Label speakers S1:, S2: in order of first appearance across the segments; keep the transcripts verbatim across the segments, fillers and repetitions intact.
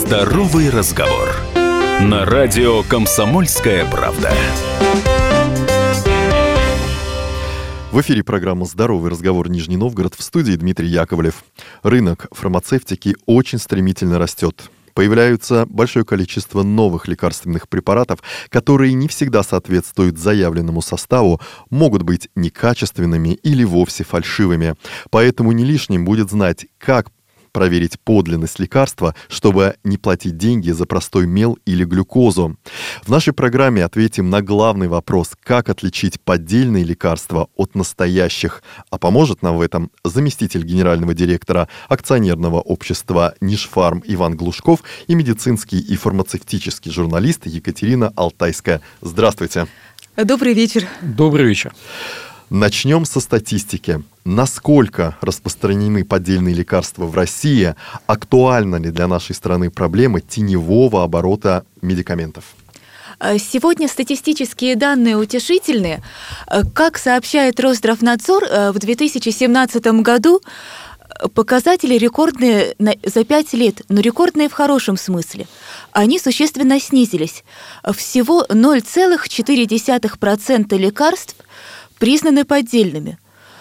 S1: Здоровый разговор. На радио «Комсомольская правда».
S2: В эфире программа «Здоровый разговор. Нижний Новгород», в студии Дмитрий Яковлев. Рынок фармацевтики очень стремительно растет. Появляется большое количество новых лекарственных препаратов, которые не всегда соответствуют заявленному составу, могут быть некачественными или вовсе фальшивыми. Поэтому не лишним будет знать, как проверить подлинность лекарства, чтобы не платить деньги за простой мел или глюкозу. В нашей программе ответим на главный вопрос, как отличить поддельные лекарства от настоящих. А поможет нам в этом заместитель генерального директора акционерного общества «Нижфарм» Иван Глушков и медицинский и фармацевтический журналист Екатерина Алтайская. Здравствуйте.
S3: Добрый вечер.
S4: Добрый вечер.
S2: Начнем со статистики. Насколько распространены поддельные лекарства в России? Актуальна ли для нашей страны проблема теневого оборота медикаментов?
S3: Сегодня статистические данные утешительные. Как сообщает Росздравнадзор, в две тысячи семнадцатом году показатели рекордные за пять лет, но рекордные в хорошем смысле. Они существенно снизились. Всего ноль целых четыре десятых процента лекарств признаны поддельными.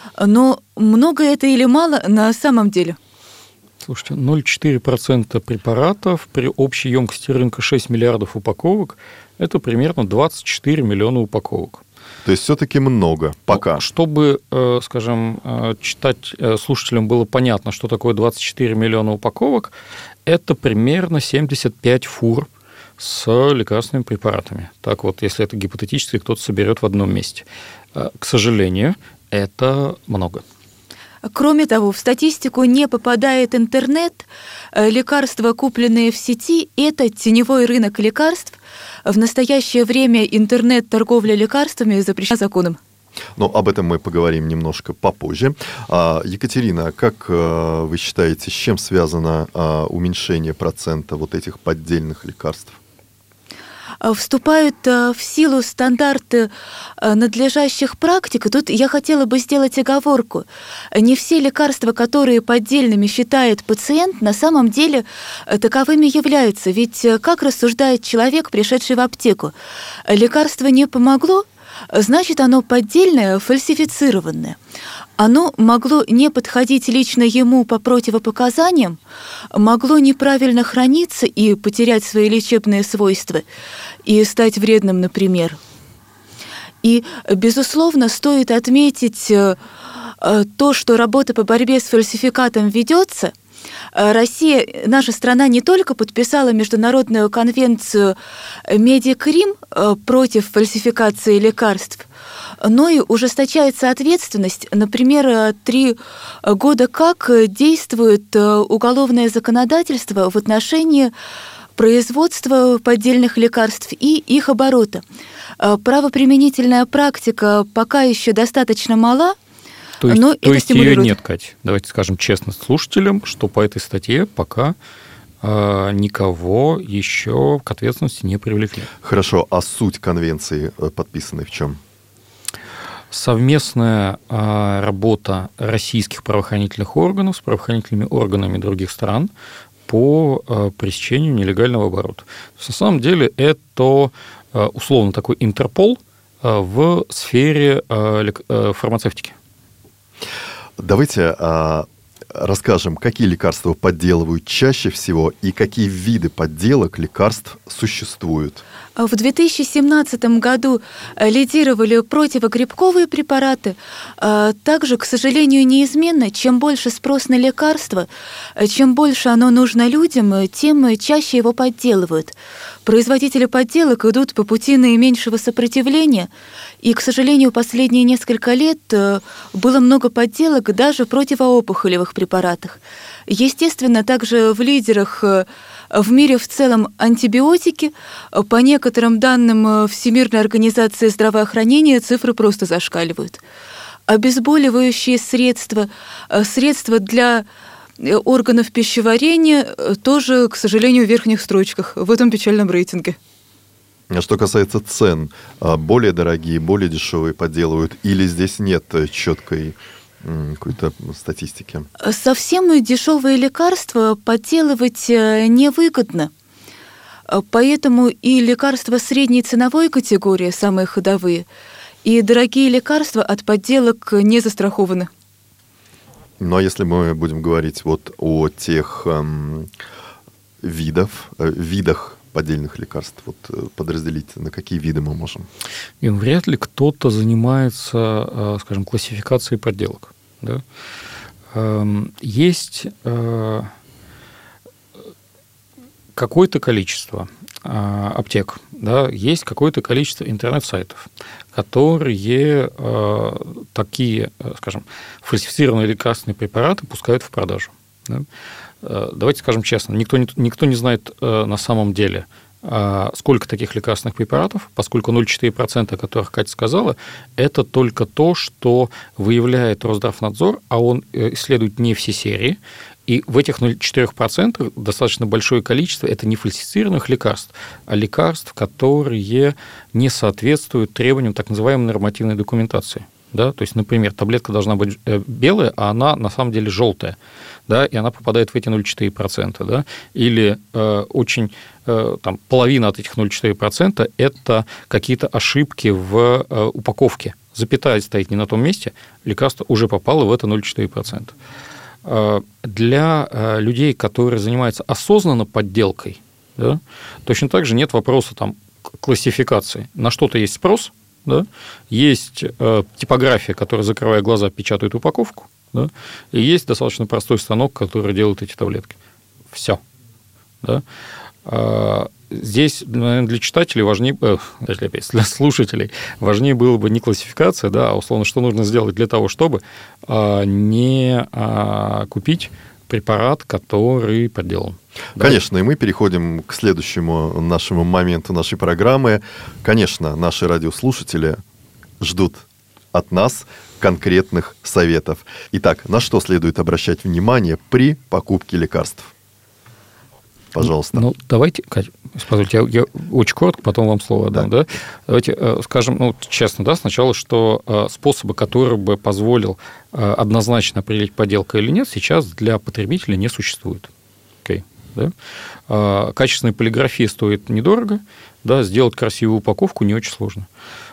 S3: Но много это или мало на самом деле?
S4: Слушайте, ноль целых четыре десятых процента препаратов при общей емкости рынка шесть миллиардов упаковок – это примерно двадцать четыре миллиона упаковок.
S2: То есть все-таки много пока.
S4: Чтобы, скажем, читать слушателям было понятно, что такое двадцать четыре миллиона упаковок, это примерно семьдесят пять фур с лекарственными препаратами. Так вот, если это гипотетически кто-то соберет в одном месте. К сожалению, это много.
S3: Кроме того, в статистику не попадает интернет. Лекарства, купленные в сети, это теневой рынок лекарств. В настоящее время интернет-торговля лекарствами запрещена законом.
S2: Но об этом мы поговорим немножко попозже. Екатерина, как вы считаете, с чем связано уменьшение процента вот этих поддельных лекарств?
S3: Вступают в силу стандарты надлежащих практик. И тут я хотела бы сделать оговорку. Не все лекарства, которые поддельными считает пациент, на самом деле таковыми являются. Ведь как рассуждает человек, пришедший в аптеку? Лекарство не помогло, значит, оно поддельное, фальсифицированное. Оно могло не подходить лично ему по противопоказаниям, могло неправильно храниться и потерять свои лечебные свойства, и стать вредным, например. И, безусловно, стоит отметить то, что работа по борьбе с фальсификатом ведется. Россия, наша страна, не только подписала международную конвенцию Медикрим против фальсификации лекарств, но и ужесточается ответственность. Например, три года как действует уголовное законодательство в отношении производства поддельных лекарств и их оборота. Правоприменительная практика пока еще достаточно мала.
S4: То есть,
S3: но
S4: то
S3: это
S4: есть ее нет, Кать. Давайте скажем честно слушателям, что по этой статье пока э, никого еще к ответственности не привлекли.
S2: Хорошо, а суть конвенции подписанной в чем?
S4: Совместная э, работа российских правоохранительных органов с правоохранительными органами других стран по э, пресечению нелегального оборота. То есть, на самом деле это э, условно такой Интерпол э, в сфере э, э, фармацевтики.
S2: Давайте а, расскажем, какие лекарства подделывают чаще всего и какие виды подделок лекарств существуют.
S3: В две тысячи семнадцатом году лидировали противогрибковые препараты. Также, к сожалению, неизменно, чем больше спрос на лекарство, чем больше оно нужно людям, тем чаще его подделывают. Производители подделок идут по пути наименьшего сопротивления, и, к сожалению, последние несколько лет было много подделок даже в противоопухолевых препаратах. Естественно, также в лидерах в мире в целом антибиотики. По некоторым данным Всемирной организации здравоохранения цифры просто зашкаливают. Обезболивающие средства, средства для органов пищеварения тоже, к сожалению, в верхних строчках в этом печальном рейтинге.
S2: А что касается цен, более дорогие, более дешевые подделывают, или здесь нет четкой какой-то статистики?
S3: Совсем дешевые лекарства подделывать невыгодно. Поэтому и лекарства средней ценовой категории, самые ходовые, и дорогие лекарства от подделок не застрахованы.
S2: Ну, а если мы будем говорить вот о тех эм, видов, э, видах поддельных лекарств, вот э, подразделить, на какие виды мы можем?
S4: И вряд ли кто-то занимается, э, скажем, классификацией подделок. Да? Э, есть э, какое-то количество э, аптек, да, есть какое-то количество интернет-сайтов, которые э, такие, э, скажем, фальсифицированные лекарственные препараты пускают в продажу. Да? Э, давайте скажем честно, никто не, никто не знает э, на самом деле, э, сколько таких лекарственных препаратов, поскольку ноль целых четыре десятых процента, о которых Катя сказала, это только то, что выявляет Росздравнадзор, а он исследует не все серии. И в этих ноль целых четыре десятых процента достаточно большое количество – это не фальсифицированных лекарств, а лекарств, которые не соответствуют требованиям так называемой нормативной документации. Да? То есть, например, таблетка должна быть белая, а она на самом деле желтая, да? И она попадает в эти ноль целых четыре десятых процента. Да? Или э, очень, э, там, половина от этих ноль целых четыре десятых процента – это какие-то ошибки в э, упаковке. Запятая стоит не на том месте, лекарство уже попало в это ноль целых четыре десятых процента. Для людей, которые занимаются осознанно подделкой, да, точно так же нет вопроса там, классификации. На что-то есть спрос, да, есть э, типография, которая, закрывая глаза, печатает упаковку, да, и есть достаточно простой станок, который делает эти таблетки. Все. Да. Здесь, наверное, для читателей важнее, э, для слушателей важнее было бы не классификация, да, а условно, что нужно сделать для того, чтобы э, не э, купить препарат, который подделан.
S2: Конечно, да? И мы переходим к следующему нашему моменту нашей программы. Конечно, наши радиослушатели ждут от нас конкретных советов. Итак, на что следует обращать внимание при покупке лекарств? Пожалуйста.
S4: Ну, давайте, Катя, позвольте, я, я очень коротко, потом вам слово отдам. Да. Да? Давайте э, скажем, ну, честно, да, сначала, что э, способа, который бы позволил э, однозначно определить, подделка или нет, сейчас для потребителя не существует. Okay. Да? Э, качественная полиграфия стоит недорого, да, сделать красивую упаковку не очень сложно.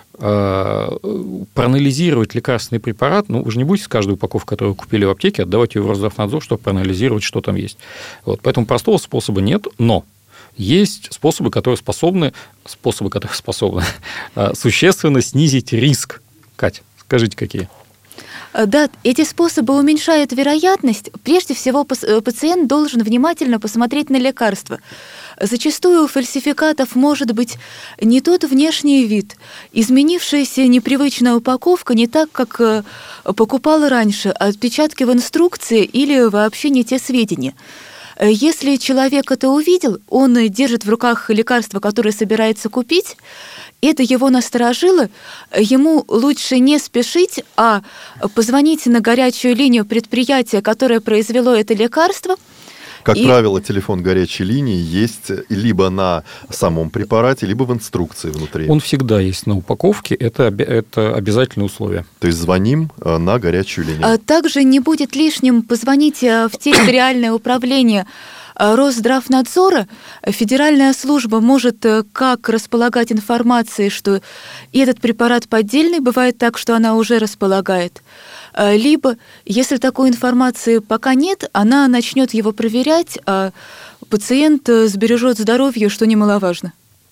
S4: Проанализировать лекарственный препарат, ну, вы же не будете с каждой упаковкой, которую вы купили в аптеке, отдавать ее в Росздравнадзор, чтобы проанализировать, что там есть. Вот. Поэтому простого способа нет, но есть способы, которые способны, способы, которые способны существенно снизить риск. Катя, скажите, какие?
S3: Да, эти способы уменьшают вероятность. Прежде всего, пациент должен внимательно посмотреть на лекарство. Зачастую у фальсификатов может быть не тот внешний вид, изменившаяся непривычная упаковка не так, как покупала раньше, отпечатки в инструкции или вообще не те сведения. Если человек это увидел, он держит в руках лекарство, которое собирается купить, это его насторожило, ему лучше не спешить, а позвонить на горячую линию предприятия, которое произвело это лекарство.
S2: Как
S3: и...
S2: правило, телефон горячей линии есть либо на самом препарате, либо в инструкции внутри.
S4: Он всегда есть на упаковке, это, это обязательное условие.
S2: То есть звоним на горячую линию.
S3: Также не будет лишним позвонить в территориальное управление Росздравнадзора. Федеральная служба может как располагать информацией, что этот препарат поддельный, бывает так, что она уже располагает, либо, если такой информации пока нет, она начнет его проверять, а пациент сбережет здоровье, что немаловажно.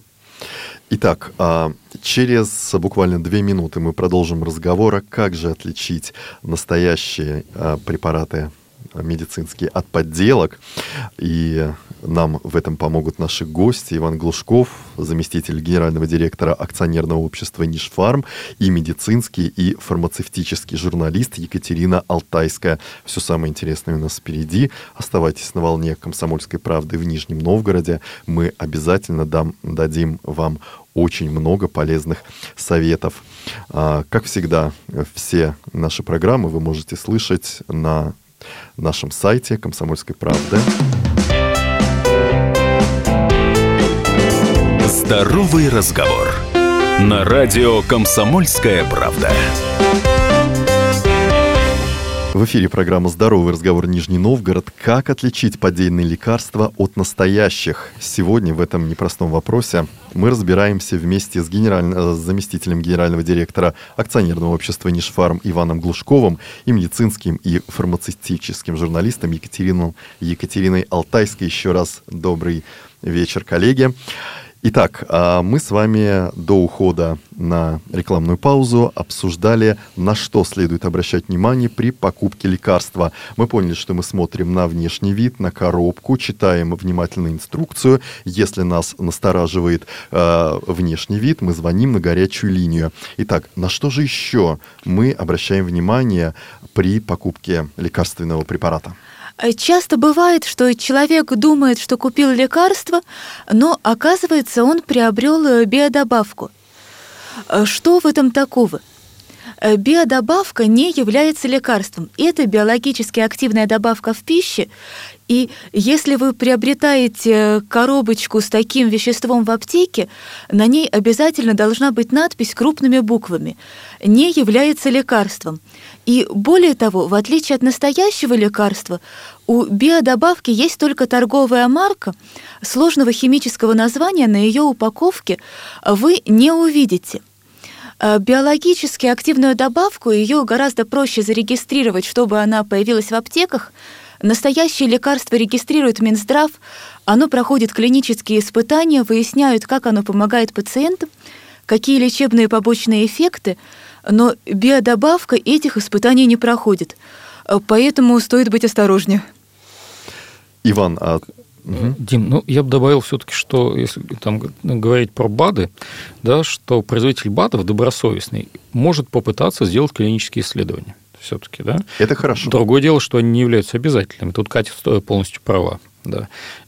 S2: Итак, через буквально две минуты мы продолжим разговор, как же отличить настоящие препараты медицинские от подделок. И нам в этом помогут наши гости. Иван Глушков, заместитель генерального директора акционерного общества «Нишфарм», и медицинский и фармацевтический журналист Екатерина Алтайская. Все самое интересное у нас впереди. Оставайтесь на волне «Комсомольской правды» в Нижнем Новгороде. Мы обязательно дам, дадим вам очень много полезных советов. Как всегда, все наши программы вы можете слышать на нашем сайте «Комсомольской правды».
S1: Здоровый разговор. На радио «Комсомольская правда».
S2: В эфире программа «Здоровый разговор. Нижний Новгород». Как отличить поддельные лекарства от настоящих? Сегодня в этом непростом вопросе мы разбираемся вместе с, генераль... с заместителем генерального директора акционерного общества «Нижфарм» Иваном Глушковым и медицинским и фармацевтическим журналистом Екатериной, Екатериной Алтайской. Еще раз добрый вечер, коллеги. Итак, мы с вами до ухода на рекламную паузу обсуждали, на что следует обращать внимание при покупке лекарства. Мы поняли, что мы смотрим на внешний вид, на коробку, читаем внимательно инструкцию. Если нас настораживает э, внешний вид, мы звоним на горячую линию. Итак, на что же еще мы обращаем внимание при покупке лекарственного препарата?
S3: Часто бывает, что человек думает, что купил лекарство, но оказывается, он приобрел биодобавку. Что в этом такого? Биодобавка не является лекарством. Это биологически активная добавка в пище. И если вы приобретаете коробочку с таким веществом в аптеке, на ней обязательно должна быть надпись крупными буквами «Не является лекарством». И более того, в отличие от настоящего лекарства, у биодобавки есть только торговая марка, сложного химического названия на ее упаковке вы не увидите. Биологически активную добавку, ее гораздо проще зарегистрировать, чтобы она появилась в аптеках. Настоящее лекарство регистрирует Минздрав, оно проходит клинические испытания, выясняют, как оно помогает пациентам, какие лечебные побочные эффекты, но биодобавка этих испытаний не проходит. Поэтому стоит быть осторожнее.
S2: Иван, а...
S4: Угу. Дим, ну я бы добавил все-таки, что если там говорить про БАДы, да, что производитель БАДов добросовестный может попытаться сделать клинические исследования. Все-таки, да?
S2: Это хорошо.
S4: Другое дело, что они не являются обязательными. Тут Катя полностью права. Да.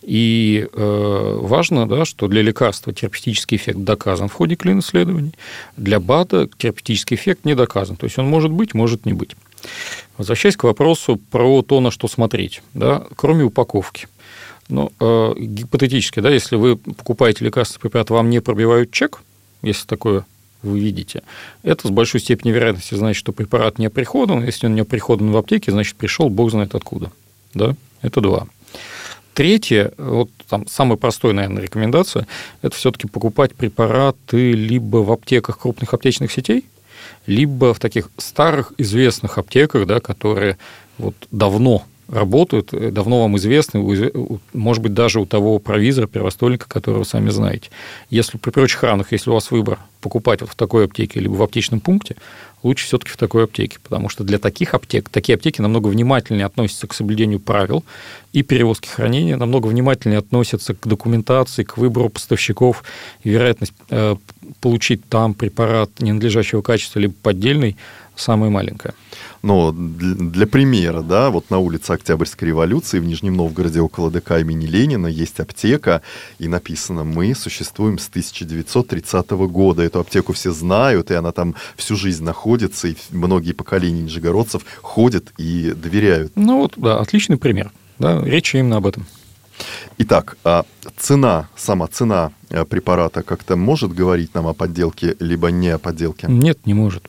S4: И э, важно, да, что для лекарства терапевтический эффект доказан в ходе клин-исследований, для БАДа терапевтический эффект не доказан. То есть он может быть, может не быть. Возвращаясь к вопросу про то, на что смотреть, да, кроме упаковки. Ну, э, гипотетически, да, если вы покупаете лекарственный препарат, вам не пробивают чек, если такое вы видите, это с большой степенью вероятности значит, что препарат не оприходован. Если он не оприходован в аптеке, значит, пришел бог знает откуда. Да? Это два. Третье, вот там самая простая, наверное, рекомендация, это все-таки покупать препараты либо в аптеках крупных аптечных сетей, либо в таких старых известных аптеках, да, которые вот давно работают, давно вам известны, может быть, даже у того провизора, первостольника, которого вы сами знаете. Если при прочих равных, если у вас выбор покупать вот в такой аптеке либо в аптечном пункте, лучше все-таки в такой аптеке, потому что для таких аптек, такие аптеки намного внимательнее относятся к соблюдению правил и перевозки хранения, намного внимательнее относятся к документации, к выбору поставщиков, и вероятность э, получить там препарат ненадлежащего качества либо поддельный самая маленькая.
S2: Но для примера, да, вот на улице Октябрьской революции в Нижнем Новгороде около ДК имени Ленина есть аптека, и написано: мы существуем с тысяча девятьсот тридцатого года. Эту аптеку все знают, и она там всю жизнь находится, и многие поколения нижегородцев ходят и доверяют.
S4: Ну вот, да, отличный пример. Да, речь именно об этом.
S2: Итак, а цена, сама цена препарата как-то может говорить нам о подделке, либо не о подделке?
S4: Нет, не может.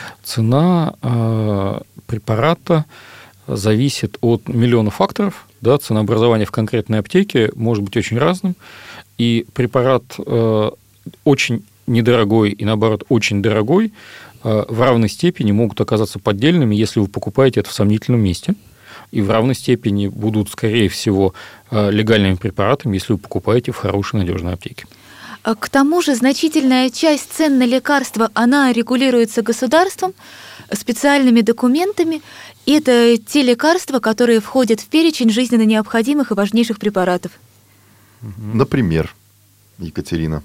S4: Цена э, препарата зависит от миллиона факторов. Да, ценообразование в конкретной аптеке может быть очень разным. И препарат э, очень недорогой и, наоборот, очень дорогой э, в равной степени могут оказаться поддельными, если вы покупаете это в сомнительном месте. И в равной степени будут, скорее всего, э, легальными препаратами, если вы покупаете в хорошей, надежной аптеке.
S3: К тому же значительная часть цен на лекарства, она регулируется государством, специальными документами. Это те лекарства, которые входят в перечень жизненно необходимых и важнейших препаратов.
S2: Например, Екатерина?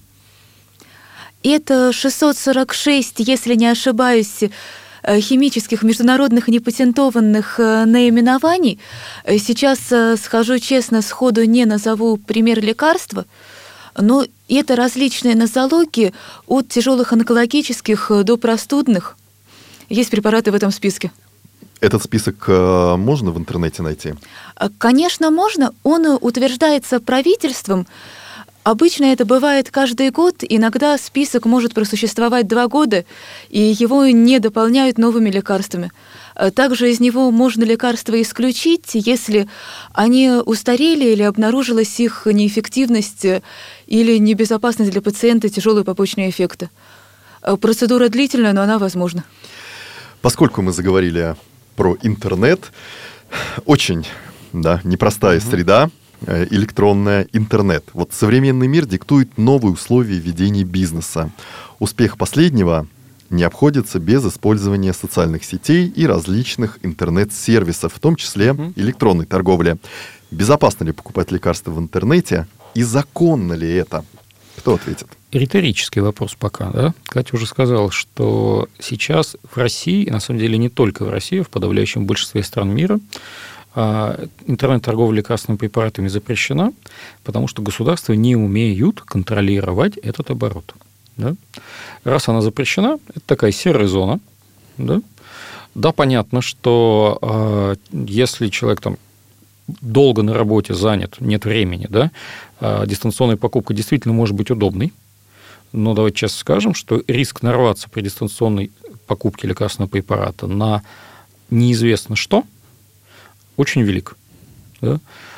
S3: Это шестьсот сорок шесть, если не ошибаюсь, химических международных непатентованных наименований. Сейчас, скажу честно, сходу не назову пример лекарства, но это различные нозологии от тяжелых онкологических до простудных. Есть препараты в этом списке.
S2: Этот список можно в интернете найти?
S3: Конечно, можно. Он утверждается правительством. Обычно это бывает каждый год, иногда список может просуществовать два года, и его не дополняют новыми лекарствами. Также из него можно лекарства исключить, если они устарели или обнаружилась их неэффективность или небезопасность для пациента, тяжелые побочные эффекты. Процедура длительная, но она возможна.
S2: Поскольку мы заговорили про интернет, очень, да, непростая mm-hmm. среда, электронная, интернет. Вот современный мир диктует новые условия ведения бизнеса. Успех последнего не обходится без использования социальных сетей и различных интернет-сервисов, в том числе mm-hmm. электронной торговли. Безопасно ли покупать лекарства в интернете и законно ли это? Кто ответит?
S4: Риторический вопрос пока, да? Катя уже сказала, что сейчас в России, и на самом деле не только в России, в подавляющем большинстве стран мира, интернет-торговля лекарственными препаратами запрещена, потому что государства не умеют контролировать этот оборот. Да? Раз она запрещена, это такая серая зона. Да, да понятно, что э, если человек там долго на работе занят, нет времени, да, э, дистанционная покупка действительно может быть удобной, но давайте честно скажем, что риск нарваться при дистанционной покупке лекарственного препарата на неизвестно что очень велик. Да?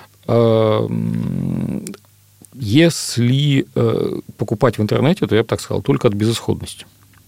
S4: Если покупать в интернете, то я бы так сказал, только от безысходности.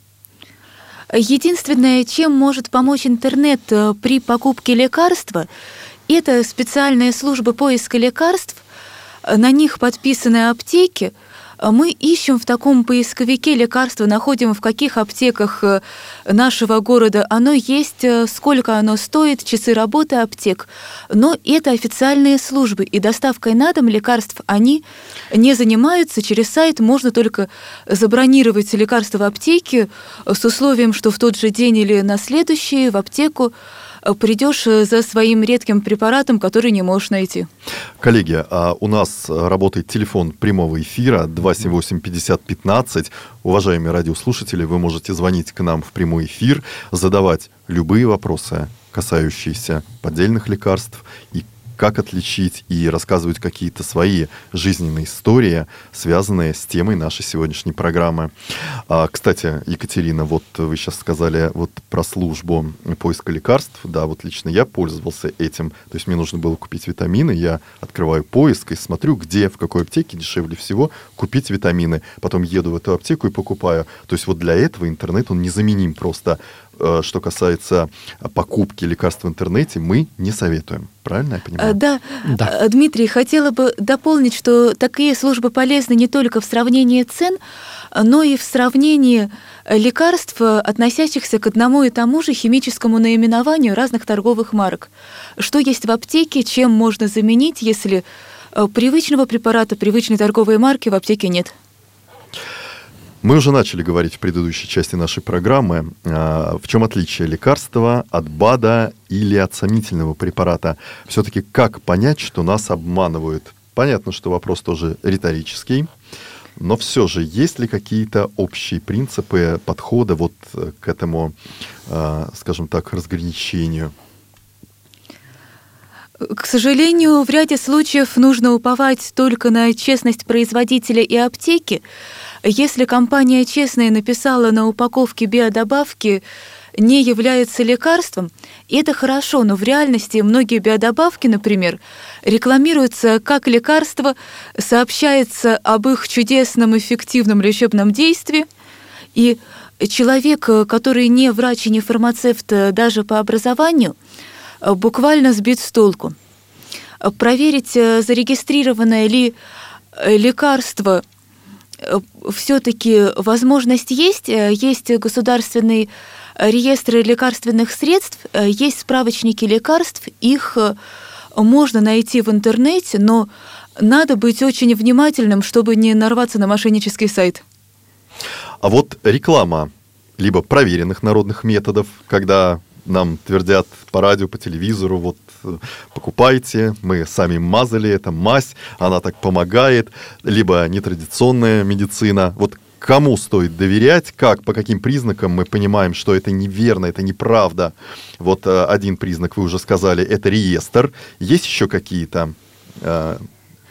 S3: Единственное, чем может помочь интернет при покупке лекарства, это специальные службы поиска лекарств, на них подписаны аптеки. Мы ищем в таком поисковике лекарства, находим, в каких аптеках нашего города оно есть, сколько оно стоит, часы работы аптек. Но это официальные службы, и доставкой на дом лекарств они не занимаются. Через сайт можно только забронировать лекарства в аптеке с условием, что в тот же день или на следующий в аптеку придешь за своим редким препаратом, который не можешь найти.
S2: Коллеги, а у нас работает телефон прямого эфира два семь восемь пятьдесят пятнадцать. Уважаемые радиослушатели, вы можете звонить к нам в прямой эфир, задавать любые вопросы, касающиеся поддельных лекарств, и как отличить, и рассказывать какие-то свои жизненные истории, связанные с темой нашей сегодняшней программы. А, кстати, Екатерина, вот вы сейчас сказали вот про службу поиска лекарств. Да, вот лично я пользовался этим. То есть мне нужно было купить витамины, я открываю поиск и смотрю, где, в какой аптеке дешевле всего купить витамины. Потом еду в эту аптеку и покупаю. То есть вот для этого интернет, он незаменим просто. Что касается покупки лекарств в интернете, мы не советуем. Правильно я понимаю?
S3: Да. да. Дмитрий, хотела бы дополнить, что такие службы полезны не только в сравнении цен, но и в сравнении лекарств, относящихся к одному и тому же химическому наименованию разных торговых марок. Что есть в аптеке, чем можно заменить, если привычного препарата, привычной торговой марки в аптеке нет?
S2: Мы уже начали говорить в предыдущей части нашей программы, в чем отличие лекарства от БАДа или от сомнительного препарата. Все-таки как понять, что нас обманывают? Понятно, что вопрос тоже риторический, но все же есть ли какие-то общие принципы подхода вот к этому, скажем так, разграничению?
S3: К сожалению, в ряде случаев нужно уповать только на честность производителя и аптеки. Если компания «Честная» написала на упаковке биодобавки «не является лекарством», это хорошо, но в реальности многие биодобавки, например, рекламируются как лекарство, сообщается об их чудесном эффективном лечебном действии, и человек, который не врач и не фармацевт даже по образованию, буквально сбит с толку. Проверить, зарегистрированное ли лекарство, все-таки возможность есть. Есть государственный реестр лекарственных средств, есть справочники лекарств, их можно найти в интернете, но надо быть очень внимательным, чтобы не нарваться на мошеннический сайт.
S2: А вот реклама либо проверенных народных методов, когда нам твердят по радио, по телевизору, вот покупайте, мы сами мазали, это мазь, она так помогает, либо нетрадиционная медицина. Вот кому стоит доверять, как, по каким признакам мы понимаем, что это неверно, это неправда. Вот один признак вы уже сказали, это реестр. Есть еще какие-то э,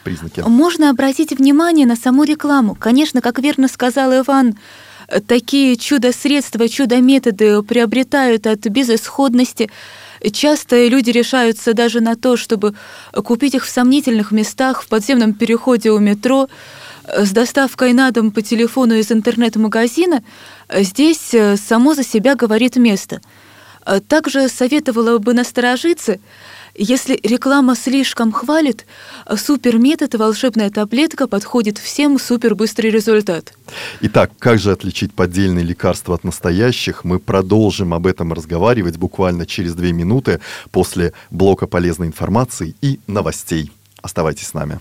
S2: признаки?
S3: Можно обратить внимание на саму рекламу. Конечно, как верно сказал Иван, такие чудо-средства, чудо-методы приобретают от безысходности. Часто люди решаются даже на то, чтобы купить их в сомнительных местах, в подземном переходе у метро, с доставкой на дом по телефону из интернет-магазина. Здесь само за себя говорит место. Также советовала бы насторожиться, если реклама слишком хвалит, суперметод и волшебная таблетка подходит всем, супербыстрый результат.
S2: Итак, как же отличить поддельные лекарства от настоящих? Мы продолжим об этом разговаривать буквально через две минуты после блока полезной информации и новостей. Оставайтесь с нами.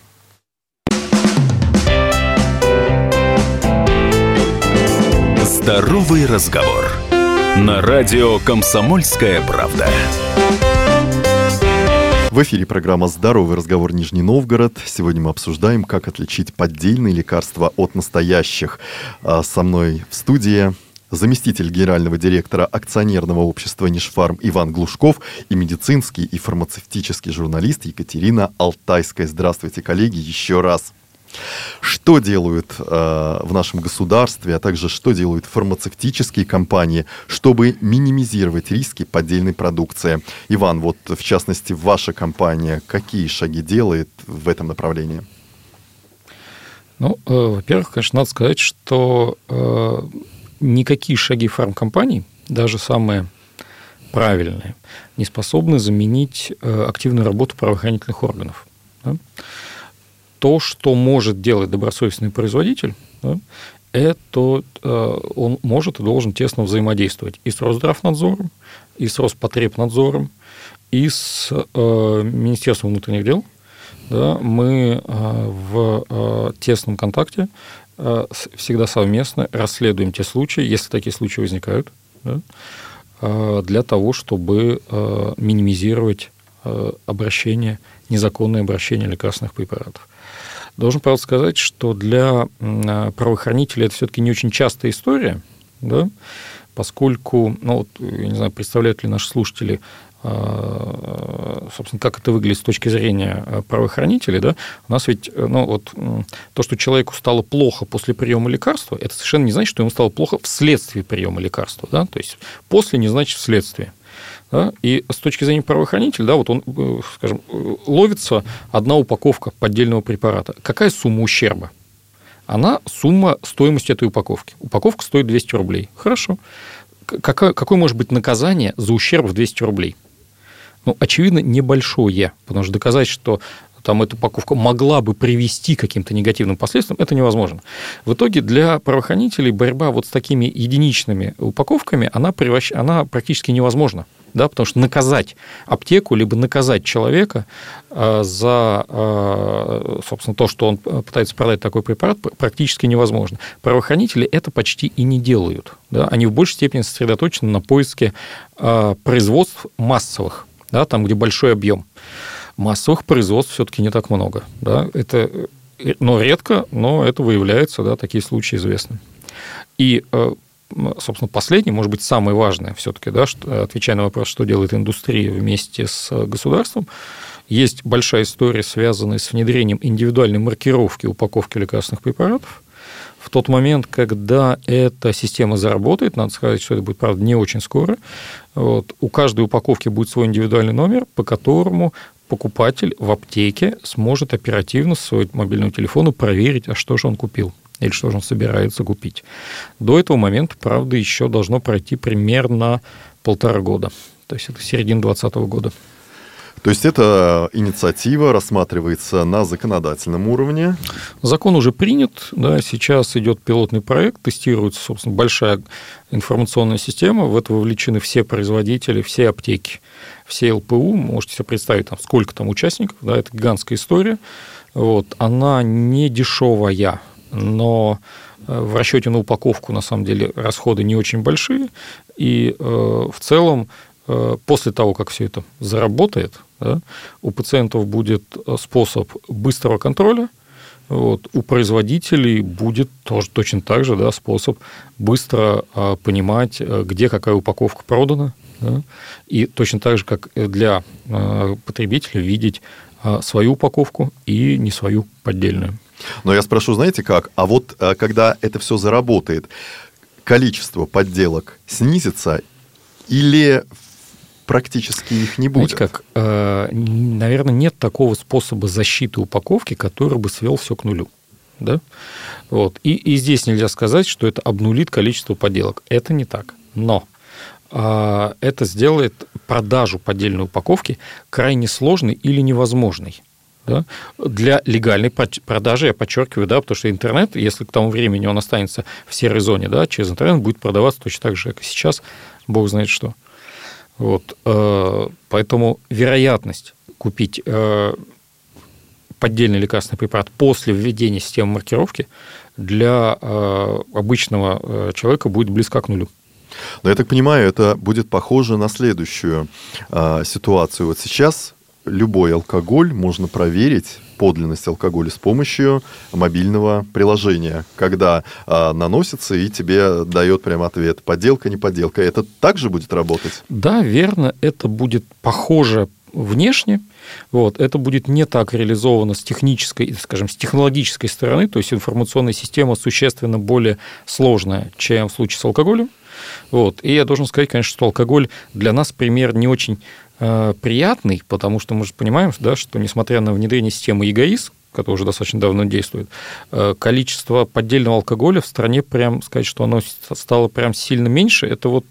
S1: Здоровый разговор. На радио «Комсомольская правда».
S2: В эфире программа «Здоровый разговор. Нижний Новгород». Сегодня мы обсуждаем, как отличить поддельные лекарства от настоящих. Со мной в студии заместитель генерального директора акционерного общества «Нижфарм» Иван Глушков и медицинский и фармацевтический журналист Екатерина Алтайская. Здравствуйте, коллеги, еще раз. Что делают э, в нашем государстве, а также что делают фармацевтические компании, чтобы минимизировать риски поддельной продукции? Иван, вот в частности, ваша компания какие шаги делает в этом направлении?
S4: Ну, э, во-первых, конечно, надо сказать, что э, никакие шаги фармкомпаний, даже самые правильные, не способны заменить э, активную работу правоохранительных органов. Да? То, что может делать добросовестный производитель, да, это э, он может и должен тесно взаимодействовать и с Росздравнадзором, и с Роспотребнадзором, и с э, Министерством внутренних дел. Да, мы э, в э, тесном контакте э, всегда совместно расследуем те случаи, если такие случаи возникают, да, э, для того, чтобы э, минимизировать э, обращение, незаконное обращение лекарственных препаратов. Должен, правда, сказать, что для правоохранителей это все-таки не очень частая история, да, поскольку, ну, вот, я не знаю, представляют ли наши слушатели, собственно, как это выглядит с точки зрения правоохранителей, да, у нас ведь, ну, вот, то, что человеку стало плохо после приема лекарства, это совершенно не значит, что ему стало плохо вследствие приема лекарства, да, то есть после не значит вследствие. Да? И с точки зрения правоохранителя, да, вот он, скажем, ловится одна упаковка поддельного препарата. Какая сумма ущерба? Она сумма стоимости этой упаковки. Упаковка стоит двести рублей. Хорошо. Какое, какое может быть наказание за ущерб в двести рублей? Ну, очевидно, небольшое, потому что доказать, что там эта упаковка могла бы привести к каким-то негативным последствиям, это невозможно. В итоге для правоохранителей борьба вот с такими единичными упаковками, она, превращ... она практически невозможна. Да, потому что наказать аптеку, либо наказать человека за, собственно, то, что он пытается продать такой препарат, практически невозможно. Правоохранители это почти и не делают. Да? Они в большей степени сосредоточены на поиске производств массовых, да, там, где большой объем. Массовых производств все-таки не так много. Да? Это, но редко, но это выявляется, да, такие случаи известны. И собственно, последнее, может быть, самое важное все-таки, да, что, отвечая на вопрос, что делает индустрия вместе с государством, есть большая история, связанная с внедрением индивидуальной маркировки упаковки лекарственных препаратов. В тот момент, когда эта система заработает, надо сказать, что это будет, правда, не очень скоро, вот, у каждой упаковки будет свой индивидуальный номер, по которому покупатель в аптеке сможет оперативно с своего мобильного телефона проверить, а что же он купил. Или что же он собирается купить. До этого момента, правда, еще должно пройти примерно полтора года. То есть это середина двадцатого года.
S2: То есть эта инициатива рассматривается на законодательном уровне?
S4: Закон уже принят. Да, сейчас идет пилотный проект, тестируется, собственно, большая информационная система. В это вовлечены все производители, все аптеки, все эл пэ у. Можете себе представить, там, сколько там участников. Да, это гигантская история. Вот. Она не дешевая. Но в расчете на упаковку, на самом деле, расходы не очень большие. И э, в целом, э, после того, как все это заработает, да, у пациентов будет способ быстрого контроля, Вот. У производителей будет тоже точно так же, да, способ быстро а, понимать, где какая упаковка продана, да, и точно так же, как для а, потребителя, видеть а, свою упаковку и не свою поддельную.
S2: Но я спрошу, знаете как, а вот а, когда это все заработает, количество подделок снизится или практически их не будет?
S4: Знаете как, э, наверное, нет такого способа защиты упаковки, который бы свел все к нулю. Да? Вот. И, и здесь нельзя сказать, что это обнулит количество подделок. Это не так. Но э, это сделает продажу поддельной упаковки крайне сложной или невозможной. Да? Для легальной продажи, я подчеркиваю, да, потому что интернет, если к тому времени он останется в серой зоне, да, через интернет будет продаваться точно так же, как и сейчас, бог знает что. Вот, поэтому вероятность купить поддельный лекарственный препарат после введения системы маркировки для обычного человека будет близка к нулю.
S2: Но я так понимаю, это будет похоже на следующую ситуацию. Вот сейчас любой алкоголь можно проверить, подлинность алкоголя, с помощью мобильного приложения, когда а, наносится и тебе дает прям ответ, подделка, не подделка. Это также будет работать?
S4: Да, верно. Это будет похоже внешне. Вот. Это будет не так реализовано с технической, скажем, с технологической стороны, то есть информационная система существенно более сложная, чем в случае с алкоголем. Вот. И я должен сказать, конечно, что алкоголь для нас пример не очень приятный, потому что мы же понимаем, да, что несмотря на внедрение системы ЕГАИС, которая уже достаточно давно действует, количество поддельного алкоголя в стране, прям сказать, что оно стало прям сильно меньше, это вот,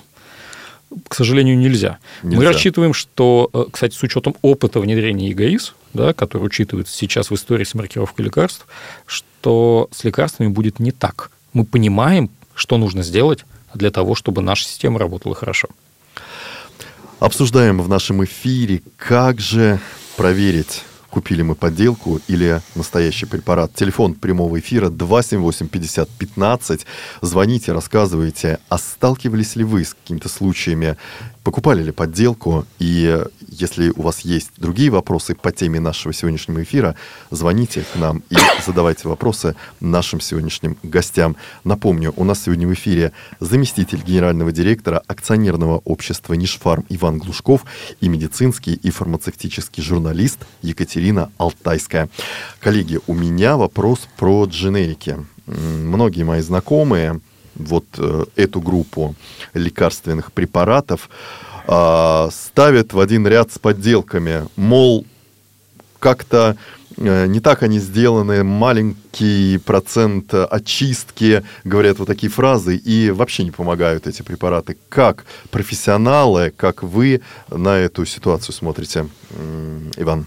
S4: к сожалению, нельзя. нельзя. Мы рассчитываем, что, кстати, с учетом опыта внедрения ЕГАИС, да, который учитывается сейчас в истории с маркировкой лекарств, что с лекарствами будет не так. Мы понимаем, что нужно сделать для того, чтобы наша система работала хорошо.
S2: Обсуждаем в нашем эфире, как же проверить, купили мы подделку или настоящий препарат. Телефон прямого эфира два семь восемь пятьдесят пятнадцать. Звоните, рассказывайте, а сталкивались ли вы с какими-то случаями, покупали ли подделку, и если у вас есть другие вопросы по теме нашего сегодняшнего эфира, звоните к нам и задавайте вопросы нашим сегодняшним гостям. Напомню, у нас сегодня в эфире заместитель генерального директора акционерного общества «Нишфарм» Иван Глушков и медицинский и фармацевтический журналист Екатерина Алтайская. Коллеги, у меня вопрос про дженерики. Многие мои знакомые вот э, эту группу лекарственных препаратов э, ставят в один ряд с подделками. Мол, как-то э, не так они сделаны, маленький процент очистки, говорят вот такие фразы, и вообще не помогают эти препараты. Как профессионалы, как вы на эту ситуацию смотрите, Иван?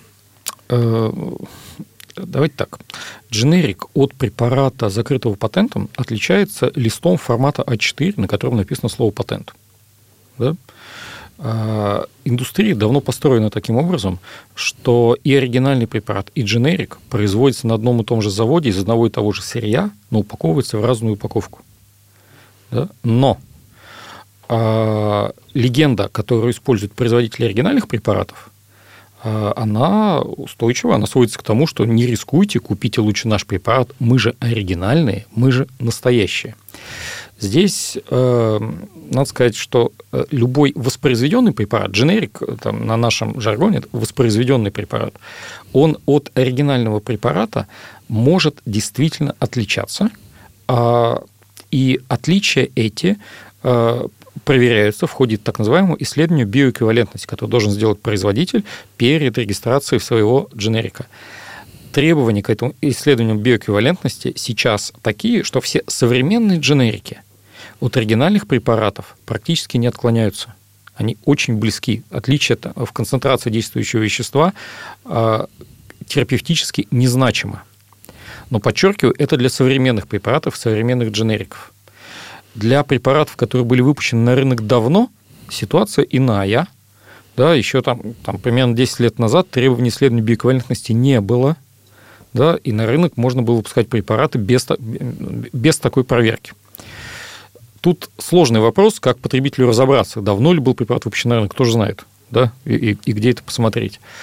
S4: Давайте так. Дженерик от препарата, закрытого патентом, отличается листом формата а четыре, на котором написано слово «патент». Да? А, индустрия давно построена таким образом, что и оригинальный препарат, и дженерик производятся на одном и том же заводе из одного и того же сырья, но упаковываются в разную упаковку. Да? Но а, легенда, которую используют производители оригинальных препаратов, она устойчива, она сводится к тому, что не рискуйте, купите лучше наш препарат, мы же оригинальные, мы же настоящие. Здесь э, надо сказать, что любой воспроизведенный препарат, дженерик, там, на нашем жаргоне, воспроизведенный препарат, он от оригинального препарата может действительно отличаться, э, и отличия эти э, проверяются в ходе так называемого исследования биоэквивалентности, которое должен сделать производитель перед регистрацией своего дженерика. Требования к этому исследованию биоэквивалентности сейчас такие, что все современные дженерики от оригинальных препаратов практически не отклоняются. Они очень близки. Отличие в концентрации действующего вещества терапевтически незначимо. Но, подчеркиваю, это для современных препаратов, современных дженериков. Для препаратов, которые были выпущены на рынок давно, ситуация иная. Да, еще там, там примерно десять лет назад требований исследования биоэквивалентности не было. Да, и на рынок можно было выпускать препараты без, без такой проверки. Тут сложный вопрос, как потребителю разобраться, давно ли был препарат выпущен на рынок, кто же знает, да, и, и, и где это посмотреть.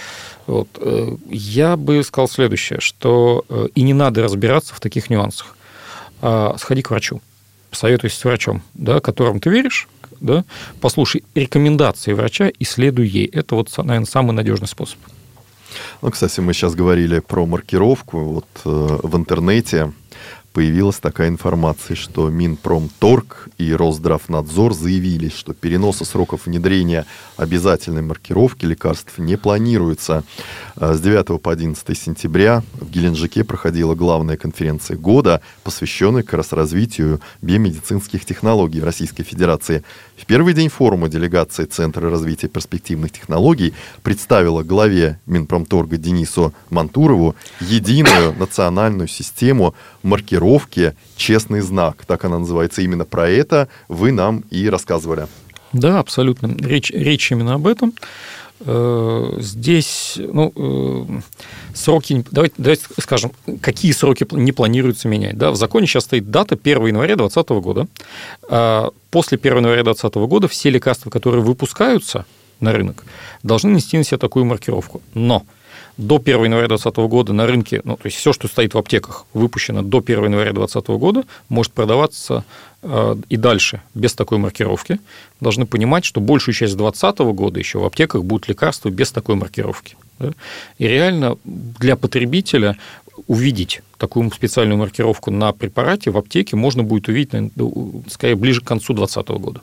S4: Вот. Я бы сказал следующее, что и не надо разбираться в таких нюансах. Сходи к врачу, посоветуйся с врачом, да, которому ты веришь, да, послушай рекомендации врача и следуй ей. Это, вот, наверное, самый надежный способ.
S2: Ну, кстати, мы сейчас говорили про маркировку. Вот э, в интернете появилась такая информация, что Минпромторг и Росздравнадзор заявили, что переноса сроков внедрения обязательной маркировки лекарств не планируется. С девятого по одиннадцатое сентября в Геленджике проходила главная конференция года, посвященная как раз развитию биомедицинских технологий в Российской Федерации. В первый день форума делегация Центра развития перспективных технологий представила главе Минпромторга Денису Мантурову единую национальную систему маркировки «Честный знак». Так она называется. Именно про это вы нам и рассказывали.
S4: Да, абсолютно. Речь, речь именно об этом. Здесь, ну, сроки, давайте, давайте скажем, какие сроки не планируется менять. Да? В законе сейчас стоит дата первого января двадцатого года. После первого января двадцатого года все лекарства, которые выпускаются на рынок, должны нести на себя такую маркировку. Но до первого января двадцатого года на рынке, ну, то есть все, что стоит в аптеках, выпущено до первого января двадцатого года, может продаваться э, и дальше без такой маркировки. Должны понимать, что большую часть двадцатого года еще в аптеках будут лекарства без такой маркировки. Да? И реально для потребителя увидеть такую специальную маркировку на препарате в аптеке можно будет увидеть, наверное, скорее, ближе к концу двадцатого года.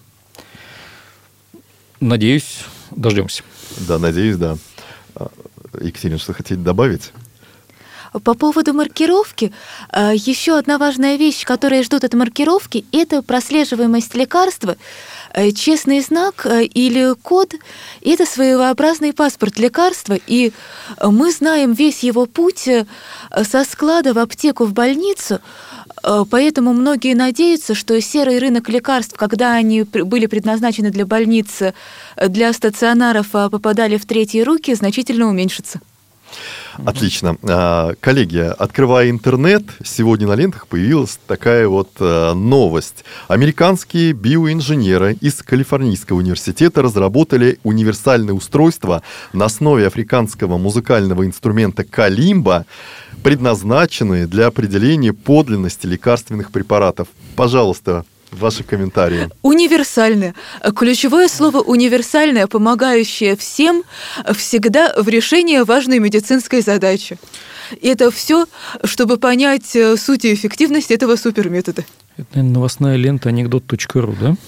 S4: Надеюсь, дождемся.
S2: Да, надеюсь, да. Екатерина, что хотите добавить?
S3: По поводу маркировки, еще одна важная вещь, которая ждут от маркировки, это прослеживаемость лекарства. Честный знак или код – это своеобразный паспорт лекарства, и мы знаем весь его путь со склада в аптеку в больницу, поэтому многие надеются, что серый рынок лекарств, когда они были предназначены для больницы, для стационаров, а попадали в третьи руки, значительно уменьшится.
S2: Отлично. Коллеги, открывая интернет, сегодня на лентах появилась такая вот новость. Американские биоинженеры из Калифорнийского университета разработали универсальное устройство на основе африканского музыкального инструмента калимба, предназначенные для определения подлинности лекарственных препаратов. Пожалуйста, ваши комментарии.
S3: Универсальное. Ключевое слово «универсальное», помогающее всем всегда в решении важной медицинской задачи. И это все, чтобы понять суть и эффективность этого суперметода.
S4: Это, наверное, новостная лента анекдот точка ру, да?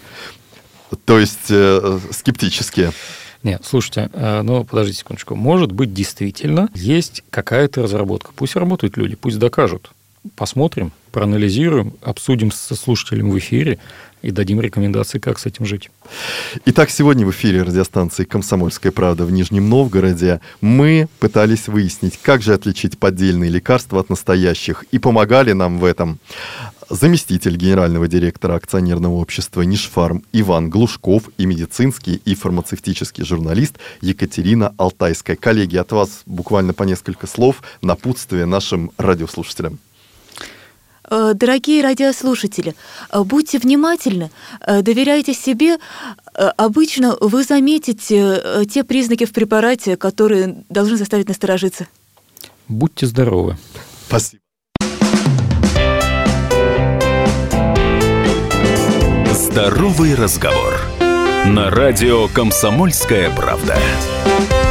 S2: То есть э, скептические.
S4: Нет, слушайте, ну, подождите секундочку. Может быть, действительно есть какая-то разработка. Пусть работают люди, пусть докажут. Посмотрим, проанализируем, обсудим со слушателем в эфире и дадим рекомендации, как с этим жить.
S2: Итак, сегодня в эфире радиостанции «Комсомольская правда» в Нижнем Новгороде мы пытались выяснить, как же отличить поддельные лекарства от настоящих, и помогали нам в этом заместитель генерального директора акционерного общества «Нижфарм» Иван Глушков и медицинский и фармацевтический журналист Екатерина Алтайская. Коллеги, от вас буквально по несколько слов напутствия нашим радиослушателям.
S3: Дорогие радиослушатели, будьте внимательны, доверяйте себе. Обычно вы заметите те признаки в препарате, которые должны заставить насторожиться.
S4: Будьте здоровы.
S2: Спасибо.
S1: Здоровый разговор. На радио «Комсомольская правда».